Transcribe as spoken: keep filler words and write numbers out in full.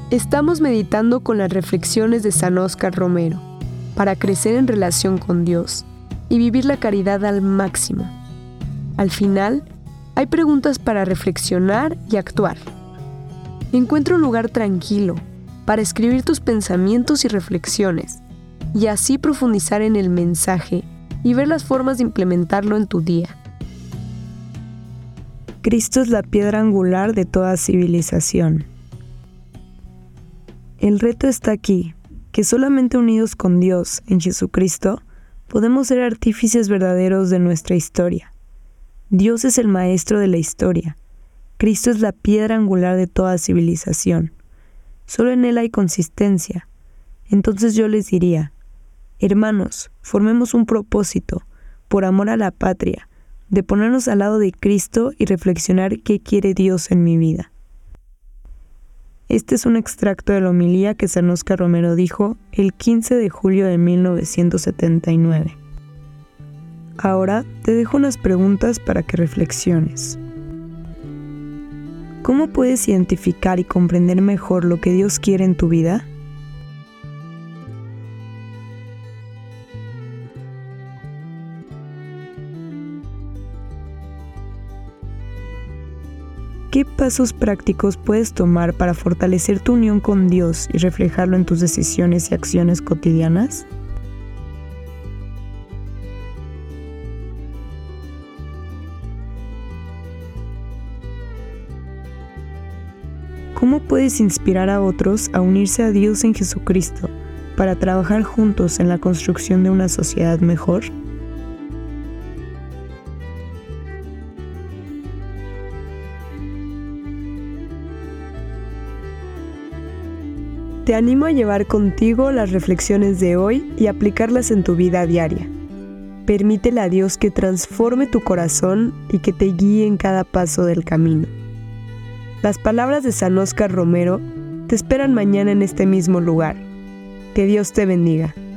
Estamos meditando con las reflexiones de San Óscar Romero para crecer en relación con Dios y vivir la caridad al máximo. Al final, hay preguntas para reflexionar y actuar. Encuentra un lugar tranquilo para escribir tus pensamientos y reflexiones y así profundizar en el mensaje y ver las formas de implementarlo en tu día. Cristo es la piedra angular de toda civilización. El reto está aquí, que solamente unidos con Dios en Jesucristo podemos ser artífices verdaderos de nuestra historia. Dios es el maestro de la historia. Cristo es la piedra angular de toda civilización. Solo en Él hay consistencia. Entonces yo les diría, hermanos, formemos un propósito, por amor a la patria, de ponernos al lado de Cristo y reflexionar qué quiere Dios en mi vida. Este es un extracto de la homilía que San Óscar Romero dijo el quince de julio de mil novecientos setenta y nueve. Ahora te dejo unas preguntas para que reflexiones. ¿Cómo puedes identificar y comprender mejor lo que Dios quiere en tu vida? ¿Qué pasos prácticos puedes tomar para fortalecer tu unión con Dios y reflejarlo en tus decisiones y acciones cotidianas? ¿Cómo puedes inspirar a otros a unirse a Dios en Jesucristo para trabajar juntos en la construcción de una sociedad mejor? Te animo a llevar contigo las reflexiones de hoy y aplicarlas en tu vida diaria. Permítele a Dios que transforme tu corazón y que te guíe en cada paso del camino. Las palabras de San Óscar Romero te esperan mañana en este mismo lugar. Que Dios te bendiga.